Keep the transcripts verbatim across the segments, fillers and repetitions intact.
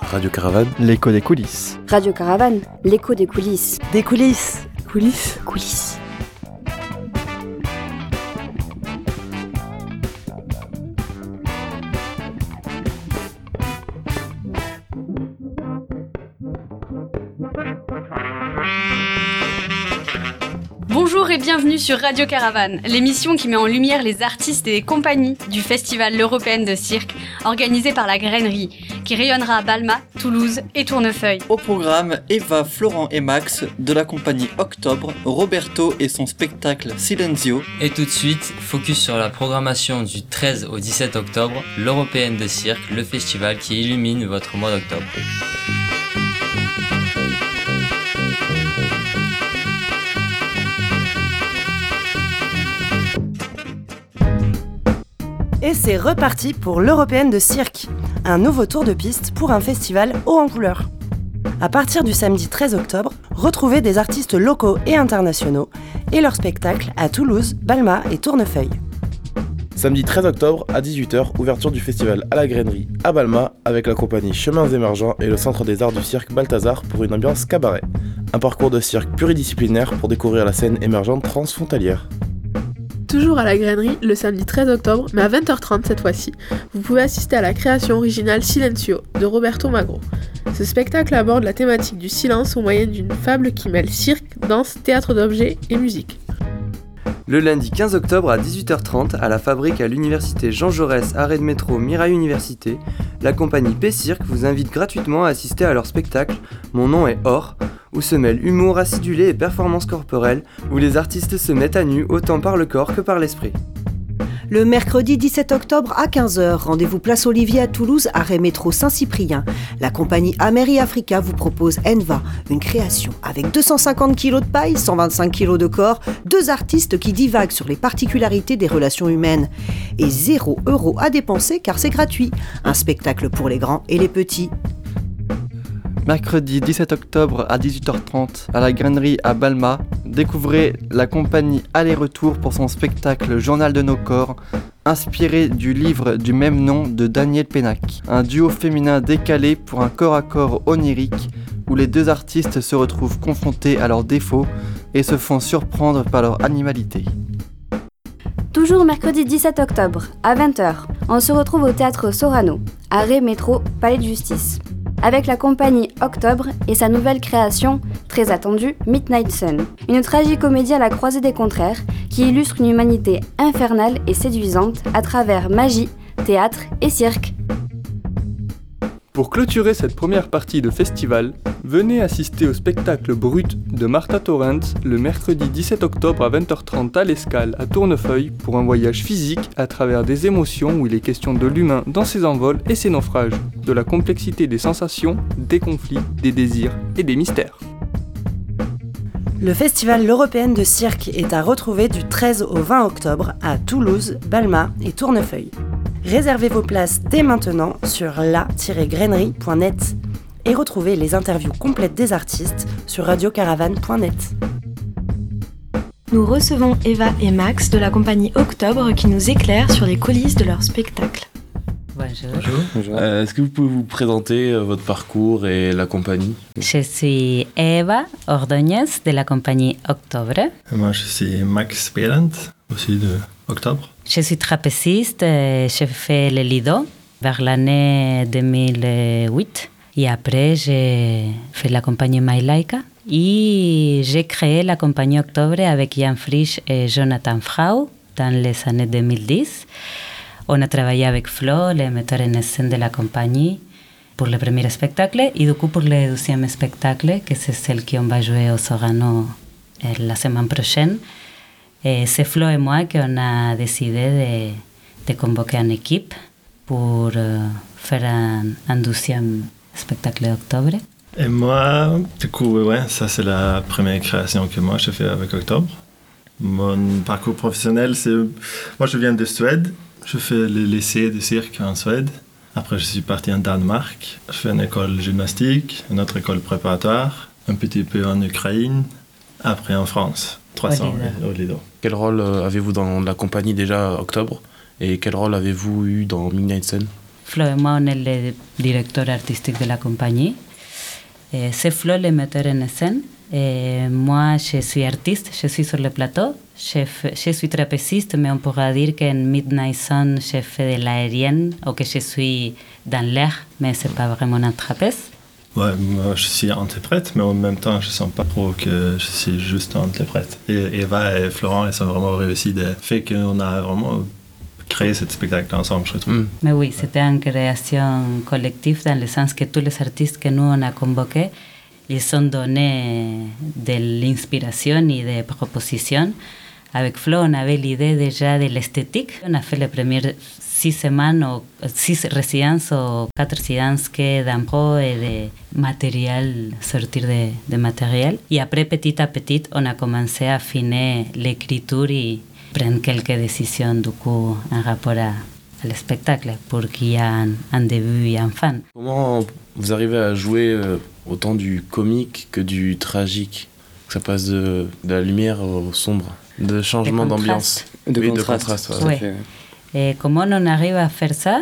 Radio Caravane, l'écho des coulisses. Radio Caravane, l'écho des coulisses. Des coulisses. Coulisses. Coulisses. Bonjour et bienvenue sur Radio Caravane, l'émission qui met en lumière les artistes et les compagnies du Festival l'Européenne de cirque, organisé par la Grainerie, qui rayonnera à Balma, Toulouse et Tournefeuille. Au programme, Eva, Florent et Max de la compagnie Octobre, Roberto et son spectacle Silenzio. Et tout de suite, focus sur la programmation du treize au dix-sept octobre, l'Européenne de cirque, le festival qui illumine votre mois d'octobre. Et c'est reparti pour l'Européenne de cirque, un nouveau tour de piste pour un festival haut en couleurs. À partir du samedi treize octobre, retrouvez des artistes locaux et internationaux et leurs spectacles à Toulouse, Balma et Tournefeuille. Samedi treize octobre à dix-huit heures, ouverture du festival à la Grainerie à Balma avec la compagnie Chemins Émergents et le Centre des Arts du Cirque Balthazar pour une ambiance cabaret. Un parcours de cirque pluridisciplinaire pour découvrir la scène émergente transfrontalière. Toujours à la Grainerie, le samedi treize octobre, mais à vingt heures trente cette fois-ci, vous pouvez assister à la création originale Silenzio de Roberto Magro. Ce spectacle aborde la thématique du silence au moyen d'une fable qui mêle cirque, danse, théâtre d'objets et musique. Le lundi quinze octobre à dix-huit heures trente, à la Fabrique à l'université Jean Jaurès, arrêt de métro Mirail Université, la compagnie P-Cirque vous invite gratuitement à assister à leur spectacle Mon nom est Or, où se mêlent humour acidulé et performance corporelle, où les artistes se mettent à nu autant par le corps que par l'esprit. Le mercredi dix-sept octobre à quinze heures, rendez-vous place Olivier à Toulouse, arrêt métro Saint-Cyprien. La compagnie Ameri Africa vous propose Enva, une création avec deux cent cinquante kilos de paille, cent vingt-cinq kilos de corps, deux artistes qui divaguent sur les particularités des relations humaines. Et zéro euro à dépenser car c'est gratuit. Un spectacle pour les grands et les petits. Mercredi dix-sept octobre à dix-huit heures trente, à la Grainerie à Balma, découvrez la compagnie Aller-Retour pour son spectacle Journal de nos corps, inspiré du livre du même nom de Daniel Pénac. Un duo féminin décalé pour un corps à corps onirique, où les deux artistes se retrouvent confrontés à leurs défauts et se font surprendre par leur animalité. Toujours mercredi dix-sept octobre, à vingt heures, on se retrouve au théâtre Sorano, arrêt métro Palais de Justice, avec la compagnie Octobre et sa nouvelle création, très attendue, Midnight Sun. Une tragicomédie à la croisée des contraires qui illustre une humanité infernale et séduisante à travers magie, théâtre et cirque. Pour clôturer cette première partie de festival, venez assister au spectacle Brut de Martha Torrents le mercredi dix-sept octobre à vingt heures trente à l'Escale à Tournefeuille pour un voyage physique à travers des émotions où il est question de l'humain dans ses envols et ses naufrages, de la complexité des sensations, des conflits, des désirs et des mystères. Le festival l'Européenne de cirque est à retrouver du treize au vingt octobre à Toulouse, Balma et Tournefeuille. Réservez vos places dès maintenant sur la tiret grainerie point net et retrouvez les interviews complètes des artistes sur radio caravane point net. Nous recevons Eva et Max de la compagnie Octobre qui nous éclairent sur les coulisses de leur spectacle. Bonjour. Bonjour. Bonjour. Euh, est-ce que vous pouvez vous présenter euh, votre parcours et la compagnie ? Je suis Eva Ordóñez de la compagnie Octobre. Moi, je suis Max Behrend, aussi de Octobre. Je suis trapéziste et j'ai fait le Lido vers l'année deux mille huit. Et après, j'ai fait la compagnie My Laika. Et j'ai créé la compagnie Octobre avec Jan Frisch et Jonathan Frau dans les années deux mille dix. On a travaillé avec Flo, le metteur en scène de la compagnie, pour le premier spectacle. Et du coup, pour le deuxième spectacle, que c'est celle qu'on va jouer au Sorano la semaine prochaine, et c'est Flo et moi qu'on a décidé de, de convoquer une équipe pour euh, faire un, un deuxième spectacle d'octobre. Et moi, du coup, ouais, ça c'est la première création que moi j'ai fait avec Octobre. Mon parcours professionnel, c'est... Moi je viens de Suède, je fais le lycée de cirque en Suède. Après je suis parti en Danemark, je fais une école de gymnastique, une autre école préparatoire, un petit peu en Ukraine, après en France. trois cents au Lido. Quel rôle euh, avez-vous dans la compagnie déjà Octobre et quel rôle avez-vous eu dans Midnight Sun ? Flo et moi, on est les directeurs artistiques de la compagnie. Et c'est Flo le metteur en scène. Et moi, je suis artiste, je suis sur le plateau. Je, fais, je suis trapéziste, mais on pourra dire qu'en Midnight Sun, je fais de l'aérienne ou que je suis dans l'air, mais ce n'est pas vraiment un trapèze. Ouais, moi je suis interprète, mais en même temps je sens pas trop que je suis juste interprète. Et Eva et Florent, ils ont vraiment réussi de fait qu'on a vraiment créé ce spectacle ensemble, je trouve. Mm. Mais oui, c'était une création collective dans le sens que tous les artistes que nous on a convoqués, ils ont donné de l'inspiration et des propositions. Avec Flo, on avait l'idée déjà de l'esthétique. On a fait les premières six semaines, ou six résidences ou quatre résidences que d'impro et de matériel, sortir de, de matériel. Et après, petit à petit, on a commencé à affiner l'écriture et prendre quelques décisions du coup en rapport à, à le spectacle pour qu'il y ait un, un début et un fin. Comment vous arrivez à jouer autant du comique que du tragique, que ça passe de, de la lumière au sombre, de changement de d'ambiance, de oui, contraste, de contraste. Ouais. Ouais. Ouais. Et comment on arrive à faire ça?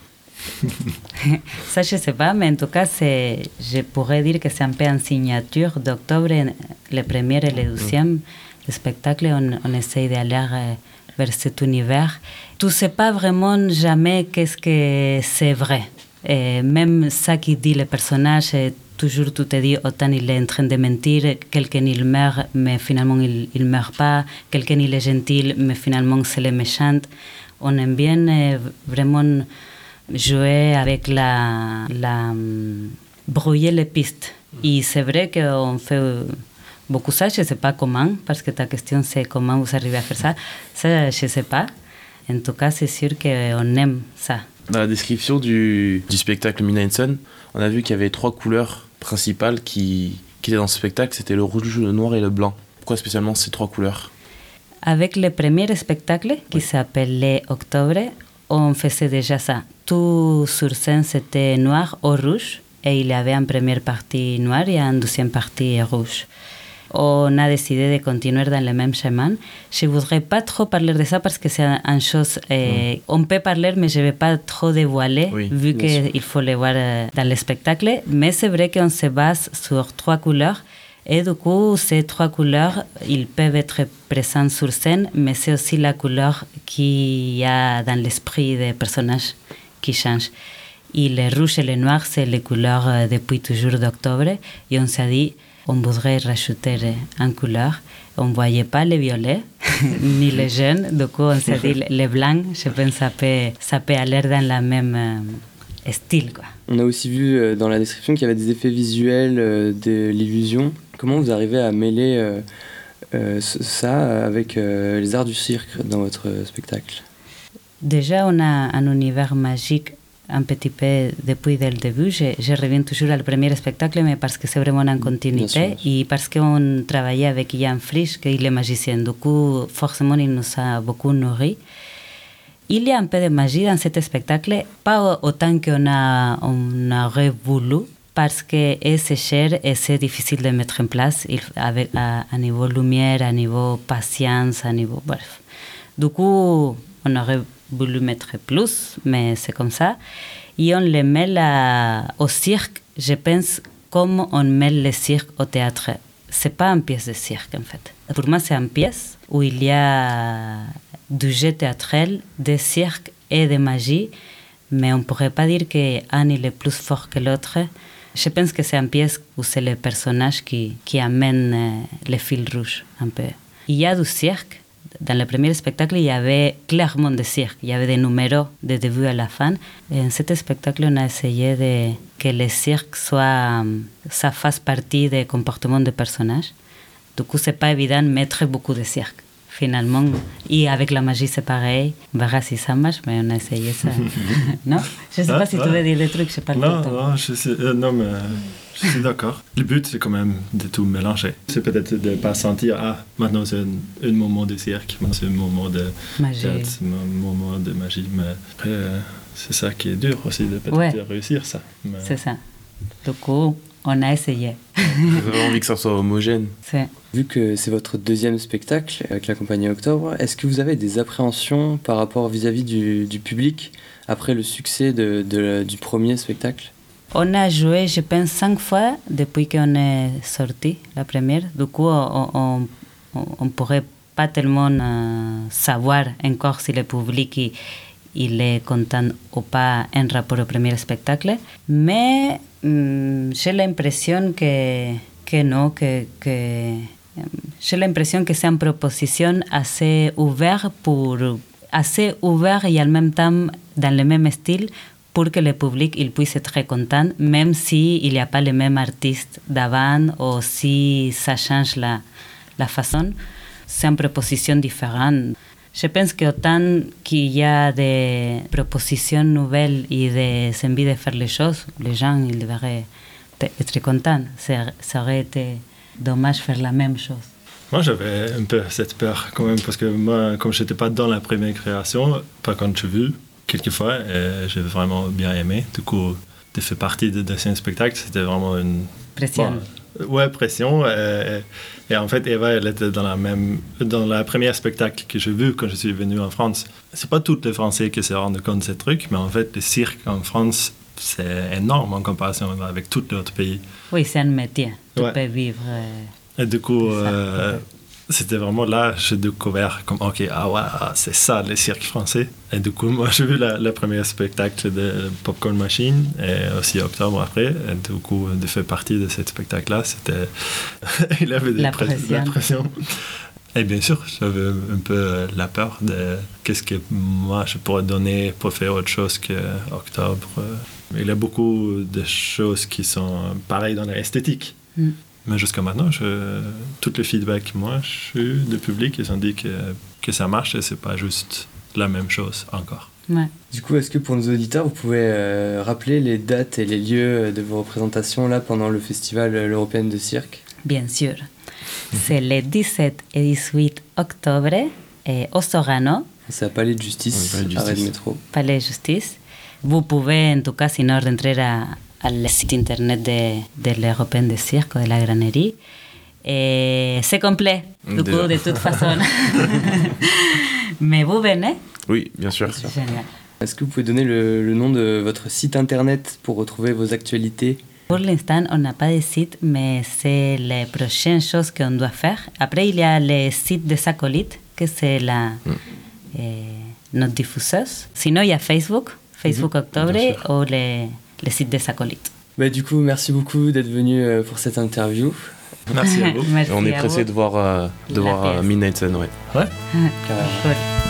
Ça, je ne sais pas, mais en tout cas, c'est, je pourrais dire que c'est un peu en signature d'octobre, le premier et le deuxième. Le spectacle, on, on essaye d'aller vers cet univers. Tu ne sais pas vraiment jamais qu'est-ce que c'est vrai. Et même ça qui dit le personnage, toujours tu te dis, autant il est en train de mentir, quelqu'un il meurt, mais finalement il ne meurt pas, quelqu'un il est gentil, mais finalement c'est le méchant. On aime bien euh, vraiment jouer avec la, la brouiller les pistes. Et c'est vrai qu'on fait beaucoup ça, je ne sais pas comment, parce que ta question c'est comment vous arrivez à faire ça. Ça, je ne sais pas. En tout cas, c'est sûr qu'on aime ça. Dans la description du, du spectacle Midnight Sun, on a vu qu'il y avait trois couleurs principales qui, qui étaient dans ce spectacle, c'était le rouge, le noir et le blanc. Pourquoi spécialement ces trois couleurs? Avec le premier spectacle, qui s'appelait Octobre, on faisait déjà ça. Tout sur scène, c'était noir ou rouge, et il y avait une première partie noire et une deuxième partie rouge. On a décidé de continuer dans le même chemin. Je ne voudrais pas trop parler de ça parce que c'est une chose... Euh, mm. On peut parler, mais je ne vais pas trop dévoiler, oui, vu qu'il faut le voir dans le spectacle. Mais c'est vrai qu'on se base sur trois couleurs. Et du coup, ces trois couleurs, ils peuvent être présents sur scène, mais c'est aussi la couleur qu'il y a dans l'esprit des personnages qui change. Et le rouge et le noir, c'est les couleurs depuis toujours d'octobre. Et on s'est dit... on voudrait rajouter une couleur. On ne voyait pas le violet, ni le jaune. Du coup, on s'est dit le blanc, je pense que ça peut, ça peut aller dans le même euh, style, quoi. On a aussi vu euh, dans la description qu'il y avait des effets visuels, euh, de l'illusion. Comment vous arrivez à mêler euh, euh, ça avec euh, les arts du cirque dans votre spectacle? Déjà, on a un univers magique un petit peu depuis le début. Je, je reviens toujours au premier spectacle, mais parce que c'est vraiment en continuité et parce qu'on travaillait avec Ian Frisch, qui est le magicien. Du coup, forcément, il nous a beaucoup nourri. Il y a un peu de magie dans cet spectacle, pas autant qu'on a, on aurait voulu, parce que c'est cher et c'est difficile de mettre en place avec, à, à niveau lumière, à niveau patience, à niveau... Bref. Du coup, on aurait voulu mettre plus, mais c'est comme ça. Et on le met là, au cirque, je pense, comme on met le cirque au théâtre. Ce n'est pas une pièce de cirque, en fait. Pour moi, c'est une pièce où il y a du jeu théâtral, de cirque et de magie, mais on ne pourrait pas dire qu'un est plus fort que l'autre. Je pense que c'est une pièce où c'est le personnage qui, qui amène le fil rouge, un peu. Il y a du cirque. Dans le premier spectacle, il y avait clairement des cirques. Il y avait des numéros de début à la fin. Et en cet spectacle, on a essayé de, que le cirque soit, ça fasse partie des comportements des personnages. Du coup, ce n'est pas évident de mettre beaucoup de cirque, finalement. Et avec la magie, c'est pareil. On verra si ça marche, mais on a essayé ça. Non? Je ne sais ah, pas si ah, tu veux dire des trucs, je parle non, tout le temps. Non, je sais, euh, non, mais... Je suis d'accord. Le but, c'est quand même de tout mélanger. C'est peut-être de ne pas sentir, ah, maintenant c'est un, un moment de cirque, maintenant c'est un moment de magie. Théâtre, c'est un moment de magie. Mais après, euh, c'est ça qui est dur aussi, de peut-être ouais. réussir ça. Mais... C'est ça. Du coup, on a essayé. J'ai envie que ça soit homogène. C'est... Vu que c'est votre deuxième spectacle avec la compagnie Octobre, est-ce que vous avez des appréhensions par rapport vis-à-vis du, du public après le succès de, de, du premier spectacle? On a joué, je pense, cinq fois depuis qu'on est sorti la première. Du coup, on ne pourrait pas tellement euh, savoir encore si le public il, il est content ou pas en rapport au premier spectacle. Mais hum, j'ai l'impression que, que non, que, que j'ai l'impression que c'est une proposition assez ouverte pour assez ouvert et en même temps dans le même style pour que le public il puisse être content, même s'il n'y a pas les mêmes artistes d'avant ou si ça change la, la façon. C'est une proposition différente. Je pense qu'autant qu'il y a des propositions nouvelles et des envies de faire les choses, les gens ils devraient être contents. Ça, ça aurait été dommage de faire la même chose. Moi, j'avais un peu cette peur quand même, parce que moi, comme je n'étais pas dans la première création, par contre, j'ai vu quelquefois, et j'ai vraiment bien aimé. Du coup, de faire partie de, de ce spectacle, c'était vraiment une... Pression. Bon, ouais, pression. Et, et en fait, Eva, elle était dans la même... Dans le premier spectacle que j'ai vu quand je suis venu en France. C'est pas tous les Français qui se rendent compte de ce truc, mais en fait, le cirque en France, c'est énorme en comparaison avec tous les autres pays. Oui, c'est un métier. Tu ouais. peux vivre... Euh, et du coup... Euh, c'était vraiment là, j'ai découvert comme, ok, ah ouais, c'est ça le cirque français. Et du coup, moi, j'ai vu la, le premier spectacle de Popcorn Machine, et aussi Octobre après. Et du coup, de faire partie de ce spectacle-là, c'était... il avait des la pres- pression. La pression. Et bien sûr, j'avais un peu la peur de qu'est-ce que moi, je pourrais donner pour faire autre chose qu'Octobre. Il y a beaucoup de choses qui sont pareilles dans l'esthétique. Mm. Mais jusqu'à maintenant, je, tout le feedback que moi, je suis du public, ils ont dit que, que ça marche et c'est pas juste la même chose encore. Ouais. Du coup, est-ce que pour nos auditeurs, vous pouvez euh, rappeler les dates et les lieux de vos représentations là pendant le Festival L'Européenne de Cirque? Bien sûr. C'est le dix-sept et dix-huit octobre et au Sorano. C'est à Palais de Justice, oui, Palais de Justice. Arrêt de métro. Palais de Justice. Vous pouvez, en tout cas, sinon, rentrer à... al site internet de, de l'Européenne de Cirque, de la Granerie. Et c'est complet, du Déjà. coup, de toute façon. Mais vous venez? Oui, bien sûr. Bien sûr. Génial. Est-ce que vous pouvez donner le, le nom de votre site internet pour retrouver vos actualités? Pour l'instant, on n'a pas de site, mais c'est les prochaines choses qu'on doit faire. Après, il y a le site des acolytes, que c'est la, mm. eh, notre diffuseuse. Sinon, il y a Facebook, Facebook mm-hmm. Octobre, ou les... le site des acolytes. Bah, du coup, merci beaucoup d'être venu pour cette interview. Merci à vous. Merci on est pressé de voir, euh, de voir euh, Midnight Sun, ouais. Ouais. Cool.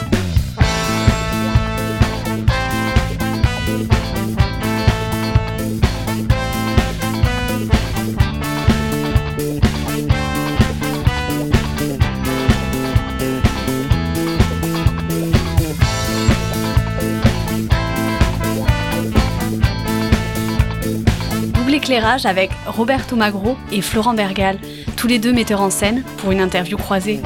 Éclairage avec Roberto Magro et Florent Bergal, tous les deux metteurs en scène, pour une interview croisée.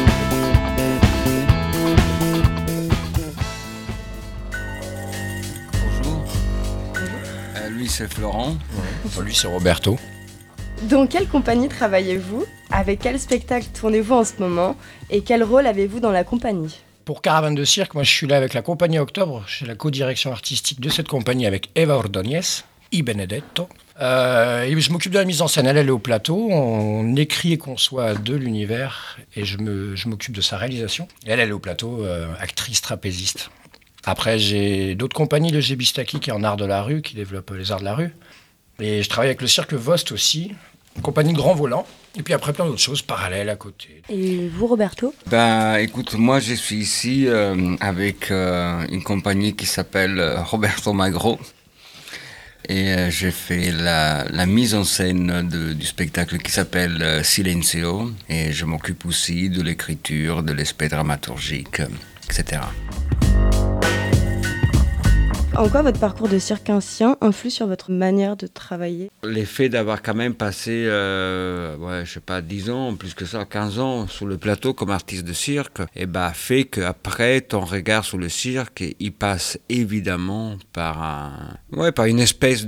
Bonjour. Euh, lui c'est Florent. Ouais. Lui c'est Roberto. Dans quelle compagnie travaillez-vous? Avec quel spectacle tournez-vous en ce moment? Et quel rôle avez-vous dans la compagnie? Pour Caravane de Cirque, moi je suis là avec la compagnie Octobre. Je suis la co-direction artistique de cette compagnie avec Eva Ordóñez et Benedetto. Euh, et je m'occupe de la mise en scène. Elle, elle est au plateau. On écrit et conçoit de l'univers et je, me, je m'occupe de sa réalisation. Et elle, elle est au plateau, euh, actrice trapéziste. Après, j'ai d'autres compagnies, le Gébistaki qui est en art de la rue, qui développe les arts de la rue. Et je travaille avec le Cirque Vost aussi, une compagnie de grands volants. Et puis après, plein d'autres choses parallèles à côté. Et vous, Roberto? Ben, écoute, moi, je suis ici euh, avec euh, une compagnie qui s'appelle euh, Roberto Magro. Et euh, j'ai fait la, la mise en scène de, du spectacle qui s'appelle euh, Silencio. Et je m'occupe aussi de l'écriture, de l'aspect dramaturgique, euh, et cetera. En quoi votre parcours de circassien influe sur votre manière de travailler ? L'effet d'avoir quand même passé, euh, ouais, je sais pas, dix ans, plus que ça, quinze ans sur le plateau comme artiste de cirque, et bah, fait qu'après, ton regard sur le cirque, il passe évidemment par, un, ouais, par une espèce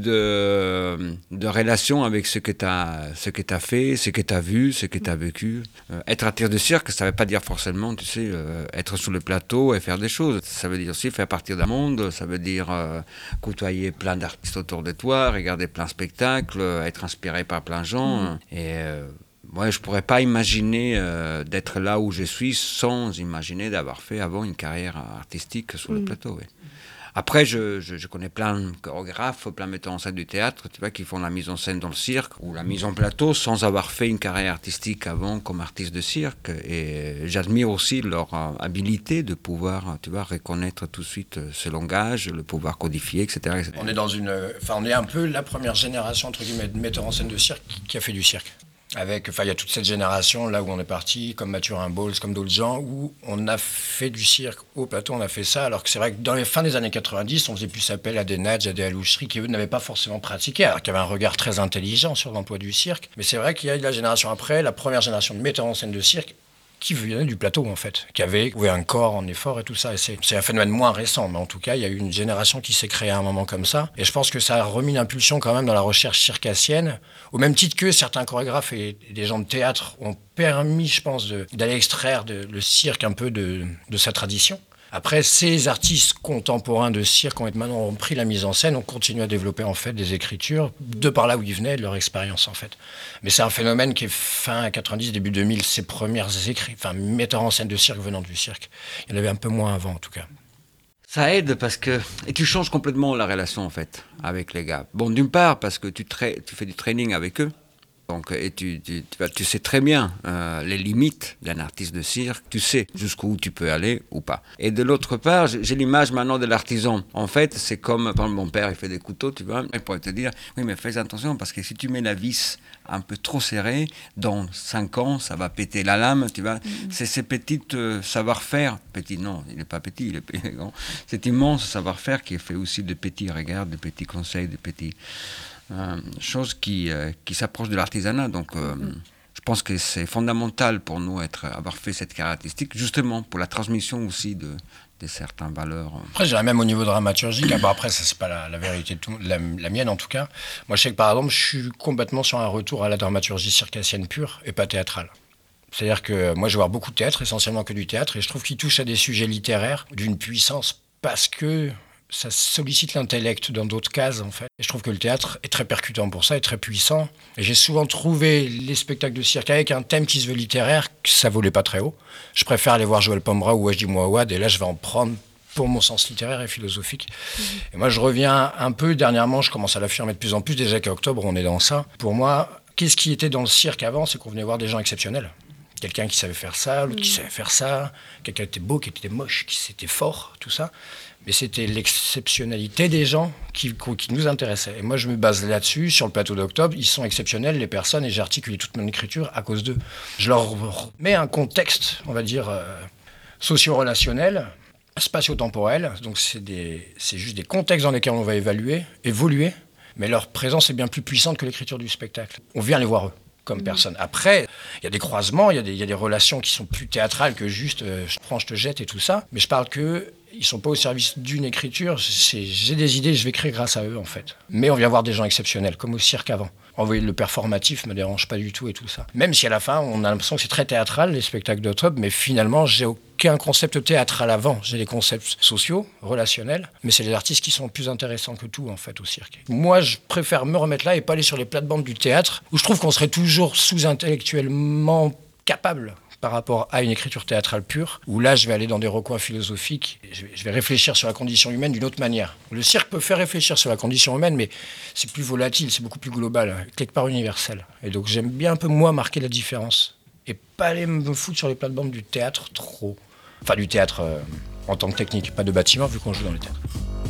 de, de relation avec ce que tu as ce que tu as fait, ce que tu as vu, ce que tu as vécu. Euh, être artiste de cirque, ça ne veut pas dire forcément, tu sais, euh, être sur le plateau et faire des choses. Ça veut dire aussi faire partie d'un monde, ça veut dire euh, côtoyer plein d'artistes autour de toi, regarder plein de spectacles, être inspiré par plein de gens. Mmh. Et euh, ouais, je ne pourrais pas imaginer euh, d'être là où je suis sans imaginer d'avoir fait avant une carrière artistique sur mmh. le plateau. Ouais. Après, je, je, je connais plein de chorégraphes, plein de metteurs en scène du théâtre, tu vois, qui font la mise en scène dans le cirque ou la mise en plateau sans avoir fait une carrière artistique avant comme artiste de cirque. Et j'admire aussi leur euh, habilité de pouvoir, tu vois, reconnaître tout de suite ce langage, le pouvoir codifier, et cetera, et cetera. On est dans une, enfin, on est un peu la première génération entre guillemets de metteurs en scène de cirque qui a fait du cirque. Avec, enfin, il y a toute cette génération là où on est parti, comme Mathurin Bowles, comme d'autres gens, où on a fait du cirque au plateau, on a fait ça, alors que c'est vrai que dans les fins des années quatre-vingt-dix, on faisait plus appel à des Nadj, à des Aloucheries qui eux n'avaient pas forcément pratiqué, alors qu'il y avait un regard très intelligent sur l'emploi du cirque. Mais c'est vrai qu'il y a eu la génération après, la première génération de metteurs en scène de cirque, qui venait du plateau en fait, qui avait ouais, un corps en effort et tout ça. Et c'est, c'est un phénomène moins récent, mais en tout cas, il y a eu une génération qui s'est créée à un moment comme ça. Et je pense que ça a remis une impulsion quand même dans la recherche circassienne, au même titre que certains chorégraphes et des gens de théâtre ont permis, je pense, de, d'aller extraire de, le cirque un peu de, de sa tradition. Après, ces artistes contemporains de cirque ont maintenant repris la mise en scène, ont continué à développer en fait des écritures de par là où ils venaient, de leur expérience en fait. Mais c'est un phénomène qui est fin quatre-vingt-dix, début deux mille, ces premières écrits, enfin metteurs en scène de cirque venant du cirque. Il y en avait un peu moins avant en tout cas. Ça aide parce que et tu changes complètement la relation en fait avec les gars. Bon, d'une part parce que tu, tra- tu fais du training avec eux. Donc, et tu, tu, tu, tu sais très bien euh, les limites d'un artiste de cirque, tu sais jusqu'où tu peux aller ou pas. Et de l'autre part, j'ai, j'ai l'image maintenant de l'artisan. En fait, c'est comme, par exemple, mon père, il fait des couteaux, tu vois, il pourrait te dire, oui, mais fais attention, parce que si tu mets la vis un peu trop serrée, dans cinq ans, ça va péter la lame, tu vois. Mm-hmm. C'est ces petites euh, savoir-faire, petit, non, il n'est pas petit, il est grand, cet immense savoir-faire qui est fait aussi de petits regards, de petits conseils, de petits... Euh, chose qui, euh, qui s'approche de l'artisanat. Donc, euh, mm. je pense que c'est fondamental pour nous être, avoir fait cette caractéristique, justement pour la transmission aussi de, de certaines valeurs. Après, je dirais même au niveau dramaturgique, bon, après, ça, c'est pas la, la vérité, de tout, la, la mienne en tout cas. Moi, je sais que par exemple, je suis complètement sur un retour à la dramaturgie circassienne pure et pas théâtrale. C'est-à-dire que moi, je vais voir beaucoup de théâtre, essentiellement que du théâtre, et je trouve qu'il touche à des sujets littéraires d'une puissance parce que ça sollicite l'intellect dans d'autres cases, en fait. Et je trouve que le théâtre est très percutant pour ça, est très puissant. Et j'ai souvent trouvé les spectacles de cirque avec un thème qui se veut littéraire, que ça volait pas très haut. Je préfère aller voir Joël Pombra ou Wajdi Mouawad, et là, je vais en prendre pour mon sens littéraire et philosophique. Mmh. Et moi, je reviens un peu, dernièrement, je commence à l'affirmer de plus en plus, déjà qu'à octobre, on est dans ça. Pour moi, qu'est-ce qui était dans le cirque avant, c'est qu'on venait voir des gens exceptionnels. Quelqu'un qui savait faire ça, l'autre mmh. qui savait faire ça, quelqu'un qui était beau, qui était moche, qui était fort, tout ça. Mais c'était l'exceptionnalité des gens qui, qui nous intéressait. Et moi, je me base là-dessus, sur le plateau d'octobre. Ils sont exceptionnels, les personnes, et j'ai articulé toute mon écriture à cause d'eux. Je leur mets un contexte, on va dire, euh, socio-relationnel, spatio-temporel. Donc, c'est, des, c'est juste des contextes dans lesquels on va évaluer, évoluer. Mais leur présence est bien plus puissante que l'écriture du spectacle. On vient les voir eux comme personne. Après, il y a des croisements, il y, y a des relations qui sont plus théâtrales que juste euh, je prends, je te jette et tout ça. Mais je parle que ils sont pas au service d'une écriture. C'est, j'ai des idées, je vais créer grâce à eux en fait. Mais on vient voir des gens exceptionnels, comme au cirque avant. Envoyer le performatif me dérange pas du tout et tout ça. Même si à la fin, on a l'impression que c'est très théâtral, les spectacles d'octobre, mais finalement, j'ai aucun concept théâtral avant. J'ai des concepts sociaux, relationnels, mais c'est les artistes qui sont plus intéressants que tout, en fait, au cirque. Moi, je préfère me remettre là et pas aller sur les plates-bandes du théâtre, où je trouve qu'on serait toujours sous-intellectuellement capable par rapport à une écriture théâtrale pure, où là, je vais aller dans des recoins philosophiques, je vais réfléchir sur la condition humaine d'une autre manière. Le cirque peut faire réfléchir sur la condition humaine, mais c'est plus volatile, c'est beaucoup plus global, quelque part universel. Et donc, j'aime bien un peu, moi, marquer la différence, et pas aller me foutre sur les plates-bandes du théâtre trop. Enfin, du théâtre euh, en tant que technique, pas de bâtiment, vu qu'on joue dans le théâtre.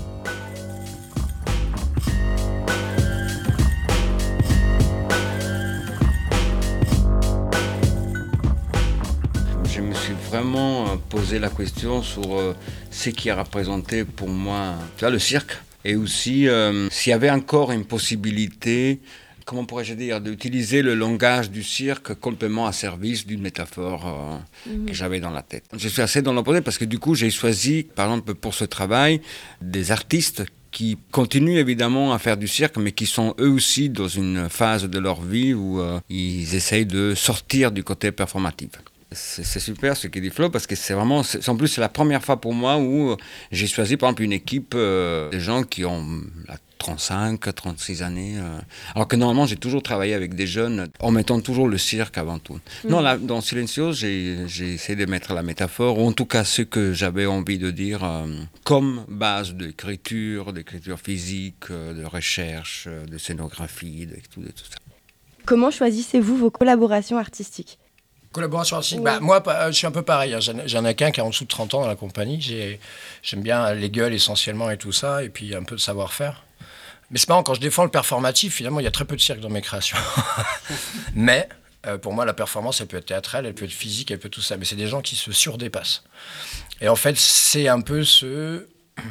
Je me suis vraiment posé la question sur euh, ce qui a représenté pour moi, tu vois, le cirque. Et aussi, euh, s'il y avait encore une possibilité, comment pourrais-je dire, d'utiliser le langage du cirque complètement à service d'une métaphore euh, mmh. que j'avais dans la tête. Je suis assez dans l'opposé parce que du coup, j'ai choisi, par exemple, pour ce travail, des artistes qui continuent évidemment à faire du cirque, mais qui sont eux aussi dans une phase de leur vie où euh, ils essayent de sortir du côté performatif. C'est, c'est super ce qu'il dit Flo, parce que c'est vraiment, c'est, en plus c'est la première fois pour moi où j'ai choisi par exemple une équipe euh, de gens qui ont la trente-cinq, trente-six années, euh, alors que normalement j'ai toujours travaillé avec des jeunes en mettant toujours le cirque avant tout. Mmh. Non, là, dans Silencios, j'ai, j'ai essayé de mettre la métaphore, ou en tout cas ce que j'avais envie de dire, euh, comme base d'écriture, d'écriture physique, euh, de recherche, euh, de scénographie, de tout, de tout ça. Comment choisissez-vous vos collaborations artistiques ? Collaboration artistique, bah, moi je suis un peu pareil, hein. J'en ai qu'un qui a en dessous de trente ans dans la compagnie, J'ai, j'aime bien les gueules essentiellement et tout ça, et puis un peu de savoir-faire. Mais c'est marrant, quand je défends le performatif, finalement il y a très peu de cirque dans mes créations. Mais euh, pour moi la performance elle peut être théâtrale, elle peut être physique, elle peut être tout ça, mais c'est des gens qui se surdépassent. Et en fait c'est un peu ce...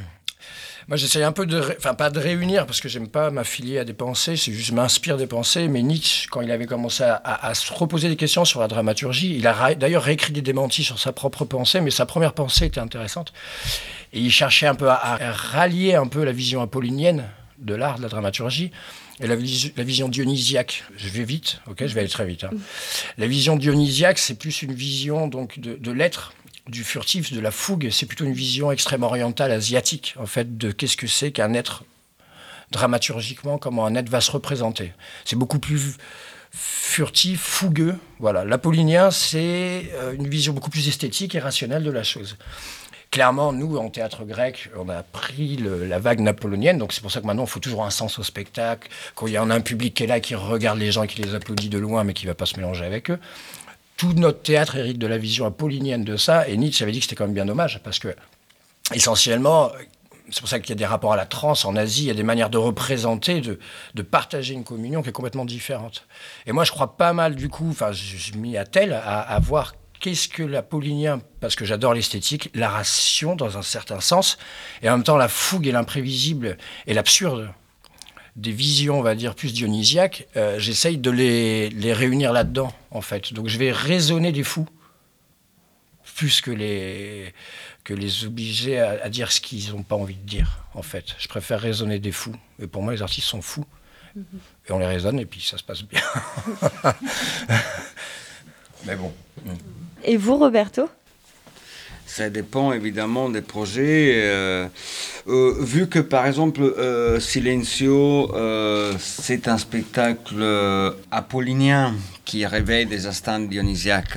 Moi, j'essaye un peu de... Ré... Enfin, pas de réunir, parce que j'aime pas m'affilier à des pensées, c'est juste m'inspire des pensées. Mais Nietzsche, quand il avait commencé à, à, à se reposer des questions sur la dramaturgie, il a ra... d'ailleurs réécrit des démentis sur sa propre pensée, mais sa première pensée était intéressante. Et il cherchait un peu à, à rallier un peu la vision apollinienne de l'art, de la dramaturgie, et la, vis... la vision dionysiaque. Je vais vite, ok, je vais aller très vite. Hein. La vision dionysiaque, c'est plus une vision donc, de, de l'être, du furtif, de la fougue, c'est plutôt une vision extrême orientale, asiatique, en fait, de qu'est-ce que c'est qu'un être dramaturgiquement, comment un être va se représenter. C'est beaucoup plus furtif, fougueux. Voilà. L'apollinien, c'est une vision beaucoup plus esthétique et rationnelle de la chose. Clairement, nous, en théâtre grec, on a pris le, la vague napoléonienne, donc c'est pour ça que maintenant, il faut toujours un sens au spectacle, quand il y en a un public qui est là, qui regarde les gens, qui les applaudit de loin, mais qui ne va pas se mélanger avec eux. Tout notre théâtre hérite de la vision apollinienne de ça, et Nietzsche avait dit que c'était quand même bien dommage, parce que, essentiellement, c'est pour ça qu'il y a des rapports à la transe en Asie, il y a des manières de représenter, de, de partager une communion qui est complètement différente. Et moi, je crois pas mal, du coup, enfin, je m'y attelle à, à voir qu'est-ce que l'apollinien, parce que j'adore l'esthétique, la ration, dans un certain sens, et en même temps, la fougue et l'imprévisible et l'absurde des visions, on va dire, plus dionysiaques, euh, j'essaye de les, les réunir là-dedans, en fait. Donc je vais raisonner des fous, plus que les, que les obliger à, à dire ce qu'ils n'ont pas envie de dire, en fait. Je préfère raisonner des fous. Et pour moi, les artistes sont fous. Mm-hmm. Et on les raisonne, et puis ça se passe bien. Mais bon. Et vous, Roberto ? Ça dépend évidemment des projets. Euh, euh, vu que par exemple euh, Silencio, euh, c'est un spectacle euh, apollinien qui réveille des instants dionysiaques.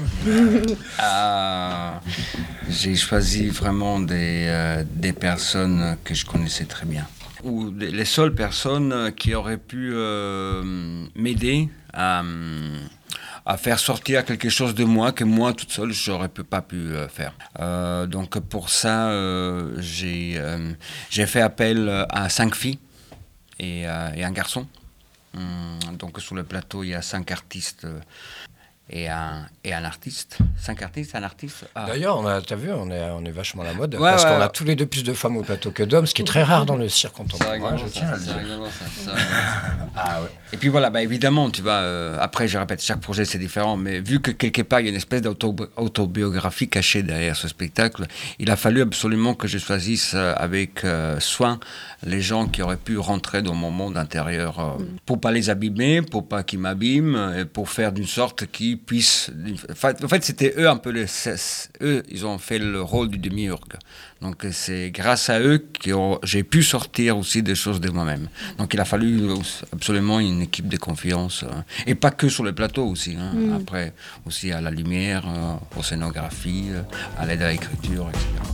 euh, j'ai choisi vraiment des, euh, des personnes que je connaissais très bien. Ou les seules personnes qui auraient pu euh, m'aider à... à faire sortir quelque chose de moi que moi, toute seule, je n'aurais pas pu euh, faire. Euh, donc pour ça, euh, j'ai, euh, j'ai fait appel à cinq filles et, euh, et un garçon. Hum, donc sur le plateau, il y a cinq artistes et un, et un artiste. Cinq artistes, un artiste. Ah. D'ailleurs, on a, t'as vu, on est, on est vachement à la mode, ouais, parce ouais, qu'on ouais. a tous les deux plus de femmes au plateau que d'hommes, ce qui est très rare dans le cirque contemporain. Je tiens à le dire. Ah, ouais. Et puis voilà, bah, évidemment, tu vois, euh, après, je répète, chaque projet c'est différent, mais vu que quelque part il y a une espèce d'autobiographie cachée derrière ce spectacle, il a fallu absolument que je choisisse euh, avec euh, soin les gens qui auraient pu rentrer dans mon monde intérieur, euh, mm. pour pas les abîmer, pour pas qu'ils m'abîment, et pour faire d'une sorte qu'ils puissent... En fait, c'était eux un peu les... Eux, ils ont fait le rôle du démiurge. Donc c'est grâce à eux que j'ai pu sortir aussi des choses de moi-même. Donc il a fallu absolument une équipe de confiance, euh, et pas que sur le plateau aussi, hein. mm. Après aussi à la lumière, euh, aux scénographies, euh, à l'aide à l'écriture, et cetera.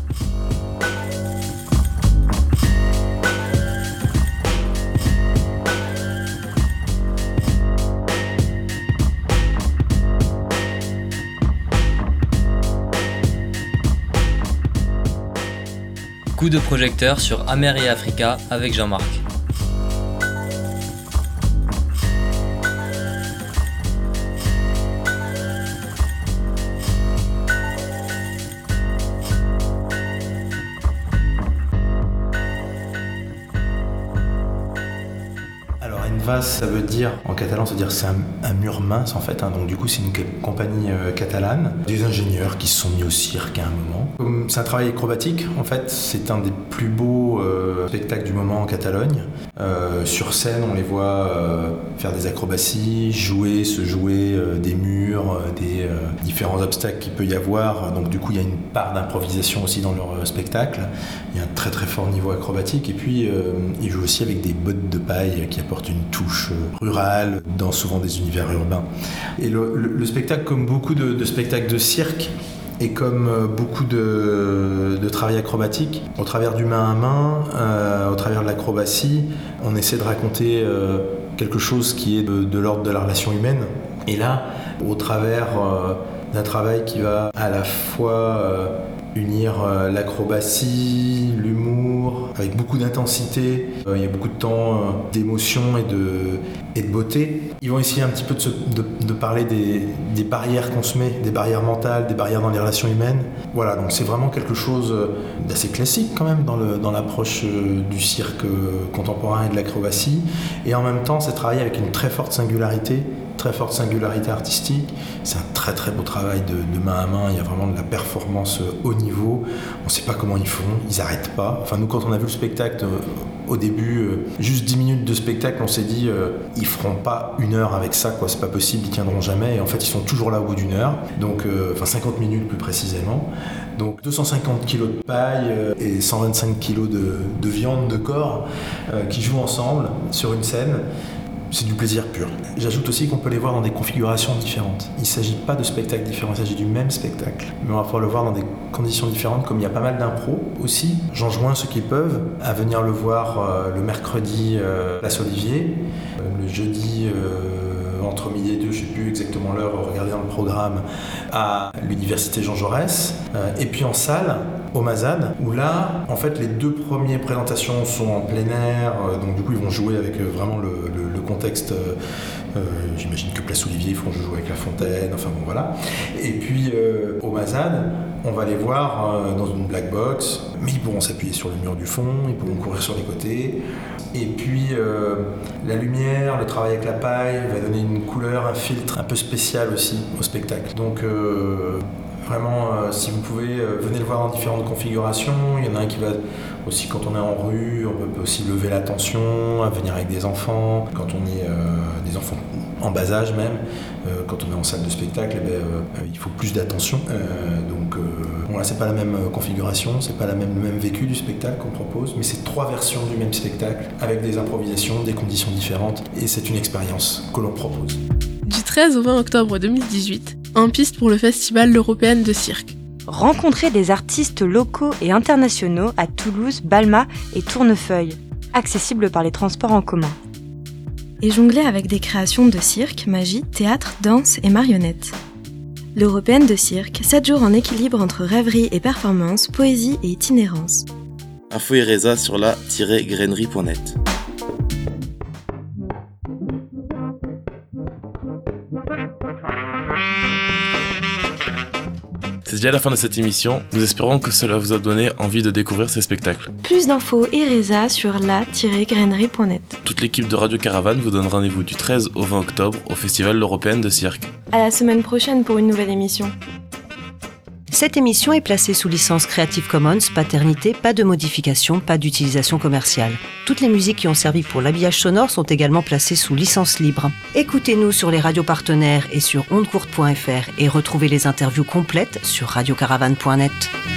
Coup de projecteur sur Amer et Africa avec Jean-Marc. Enva, ça veut dire, en catalan, ça veut dire c'est un, un mur mince en fait. Hein. Donc du coup, c'est une compagnie euh, catalane, des ingénieurs qui se sont mis au cirque à un moment. Comme c'est un travail acrobatique, en fait, c'est un des plus beaux euh, spectacles du moment en Catalogne. Euh, sur scène, on les voit euh, faire des acrobaties, jouer, se jouer euh, des murs, euh, des euh, différents obstacles qu'il peut y avoir. Donc du coup, il y a une part d'improvisation aussi dans leur euh, spectacle. Il y a un très très fort niveau acrobatique. Et puis, euh, ils jouent aussi avec des bottes de paille qui apportent une touche euh, rurale dans souvent des univers urbains. Et le, le, le spectacle, comme beaucoup de, de spectacles de cirque, et comme euh, beaucoup de, de travail acrobatique, au travers du main à main, euh, au travers de l'acrobatie, on essaie de raconter euh, quelque chose qui est de, de l'ordre de la relation humaine. Et là, au travers euh, d'un travail qui va à la fois euh, unir euh, l'acrobatie, l'humour, avec beaucoup d'intensité. Euh, il y a beaucoup de temps euh, d'émotion et de, et de beauté. Ils vont essayer un petit peu de, se, de, de parler des, des barrières qu'on se met, des barrières mentales, des barrières dans les relations humaines. Voilà, donc c'est vraiment quelque chose d'assez classique quand même dans, le, dans l'approche du cirque contemporain et de l'acrobatie. Et en même temps, c'est travaillé avec une très forte singularité, très forte singularité artistique. C'est un très très beau travail de, de main à main. Il y a vraiment de la performance haut niveau. On ne sait pas comment ils font, ils n'arrêtent pas. Enfin, nous, quand on a vu le spectacle, euh, au début, euh, juste dix minutes de spectacle, on s'est dit, euh, ils feront pas une heure avec ça, quoi. C'est pas possible, ils tiendront jamais. Et en fait, ils sont toujours là au bout d'une heure. Donc, euh, enfin, cinquante minutes plus précisément. Donc, deux cent cinquante kilos de paille euh, et cent vingt-cinq kilos de, de viande de corps euh, qui jouent ensemble sur une scène. C'est du plaisir pur. J'ajoute aussi qu'on peut les voir dans des configurations différentes. Il ne s'agit pas de spectacles différents, il s'agit du même spectacle. Mais on va pouvoir le voir dans des conditions différentes, comme il y a pas mal d'impro aussi. J'enjoins ceux qui peuvent à venir le voir euh, le mercredi euh, Place Olivier, euh, le jeudi euh, entre midi et deux, je ne sais plus exactement l'heure, regardez dans le programme, à l'université Jean Jaurès, euh, et puis en salle, au Mazad, où là, en fait, les deux premières présentations sont en plein air, euh, donc du coup, ils vont jouer avec euh, vraiment le, le, le contexte. Euh, euh, j'imagine que Place Olivier, ils feront jouer avec la fontaine, enfin bon, voilà. Et puis, euh, au Mazad, on va les voir euh, dans une black box, mais ils pourront s'appuyer sur le mur du fond, ils pourront courir sur les côtés. Et puis, euh, la lumière, le travail avec la paille va donner une couleur, un filtre un peu spécial aussi au spectacle. Donc, euh, Vraiment, euh, si vous pouvez, euh, venez le voir dans différentes configurations. Il y en a un qui va aussi, quand on est en rue, on peut aussi lever la tension, à venir avec des enfants, quand on est euh, des enfants en bas âge même, euh, quand on est en salle de spectacle, eh bien, euh, il faut plus d'attention. Euh, donc, euh, bon là, c'est pas la même configuration, c'est pas la même, le même vécu du spectacle qu'on propose, mais c'est trois versions du même spectacle, avec des improvisations, des conditions différentes, et c'est une expérience que l'on propose. Du treize au vingt octobre deux mille dix-huit, en piste pour le Festival l'Européenne de cirque. Rencontrez des artistes locaux et internationaux à Toulouse, Balma et Tournefeuille, accessibles par les transports en commun. Et jongler avec des créations de cirque, magie, théâtre, danse et marionnettes. L'Européenne de cirque, sept jours en équilibre entre rêverie et performance, poésie et itinérance. Info et résa sur la tiret grainerie point net. C'est déjà la fin de cette émission. Nous espérons que cela vous a donné envie de découvrir ces spectacles. Plus d'infos et résa sur la tiret grainerie point net. Toute l'équipe de Radio Caravane vous donne rendez-vous du treize au vingt octobre au Festival l'Européenne de cirque. À la semaine prochaine pour une nouvelle émission. Cette émission est placée sous licence Creative Commons, paternité, pas de modification, pas d'utilisation commerciale. Toutes les musiques qui ont servi pour l'habillage sonore sont également placées sous licence libre. Écoutez-nous sur les radios partenaires et sur ondecourte point f r et retrouvez les interviews complètes sur radio caravane point net.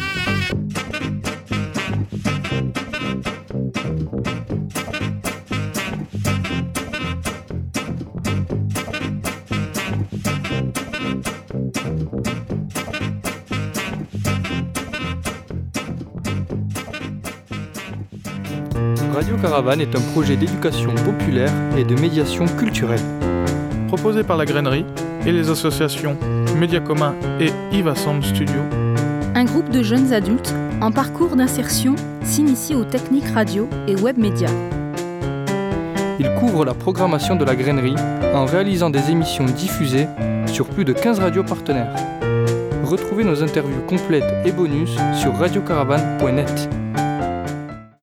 Radio Caravane est un projet d'éducation populaire et de médiation culturelle. Proposé par la Grainerie et les associations Média Commun et Iva Sound Studio. Un groupe de jeunes adultes en parcours d'insertion s'initie aux techniques radio et web médias. Il couvre la programmation de la Grainerie en réalisant des émissions diffusées sur plus de quinze radios partenaires. Retrouvez nos interviews complètes et bonus sur radio caravane point net.